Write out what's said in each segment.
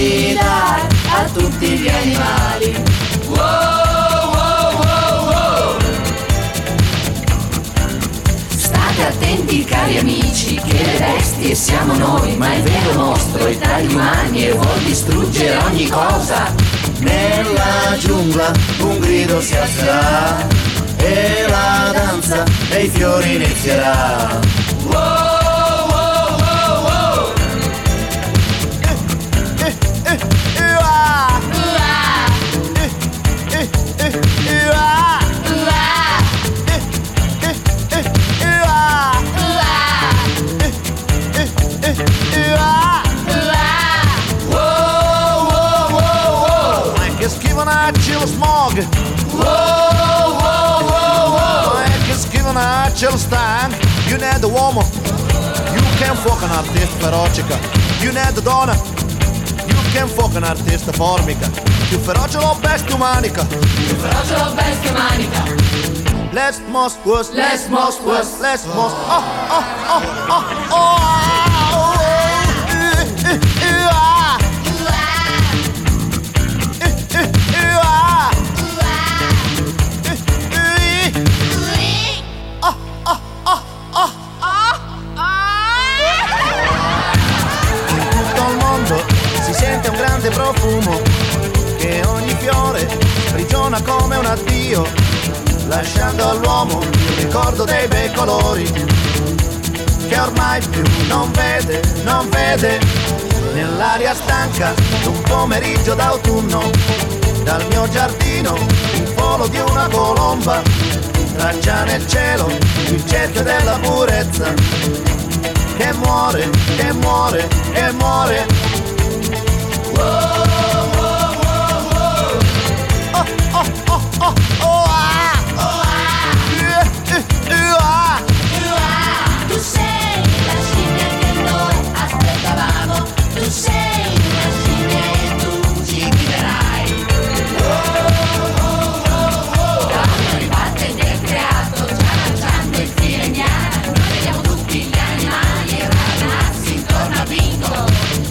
devi dare a tutti gli animali. Wow, wow, wow, wow. State attenti cari amici, che le bestie siamo noi, ma il vero mostro è tra gli umani e vuol distruggere ogni cosa. Nella giungla un grido si alzerà e la danza dei fiori inizierà. Wow, wow, wow, wow. Schivonacci lo smog. Wow, wow, wow, wow. Che schivonacci lo stank. You need the uomo. You can fuck un artista feroce. You need the donna. You can fuck un artista formica. Più feroce lo bestia umanica. Più feroce lo bestia umanica. Let's most was. Let's most was. Let's most. Oh, oh, oh, oh, oh. Sente un grande profumo che ogni fiore sprigiona come un addio, lasciando all'uomo il ricordo dei bei colori che ormai più non vede, non vede. Nell'aria stanca d'un pomeriggio d'autunno, dal mio giardino il volo di una colomba traccia nel cielo il cerchio della purezza che muore, che muore, che muore. Wow, wow, wow, wow. Oh, oh, oh, oh, oh, ah. Oh, ah. Ah. Tu sei la scimmia che noi aspettavamo. Tu sei una scimmia e tu ci guiderai. Wow, wow, wow, wow. L'uomo ribatte ed è creato, già lanciando il filignana. Noi vediamo tutti gli animali radunarsi intorno a Bingo.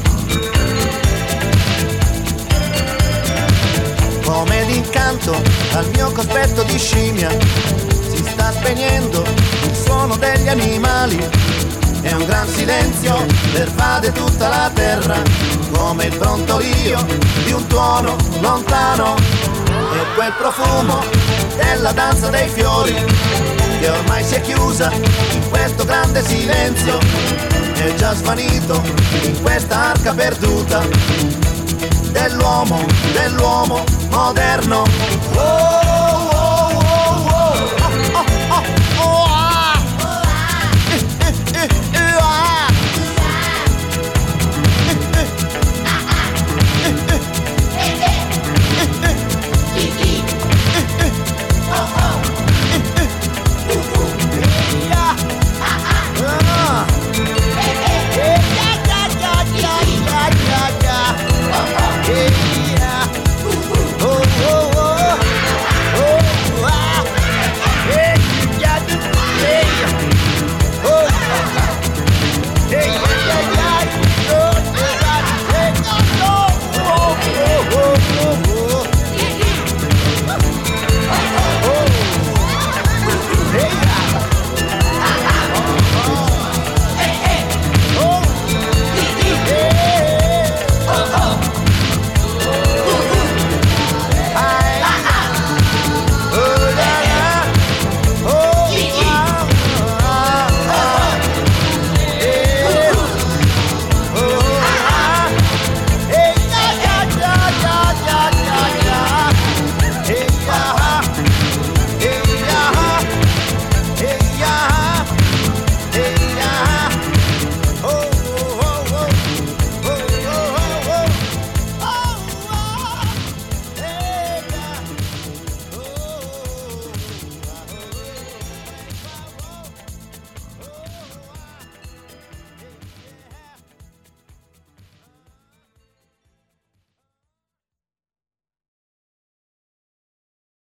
Come d'incanto al mio cospetto di scimmia si sta spegnendo il suono degli animali e un gran silenzio pervade tutta la terra come il brontolio di un tuono lontano e quel profumo della danza dei fiori che ormai si è chiusa in questo grande silenzio è già svanito in questa arca perduta dell'uomo moderno. Oh!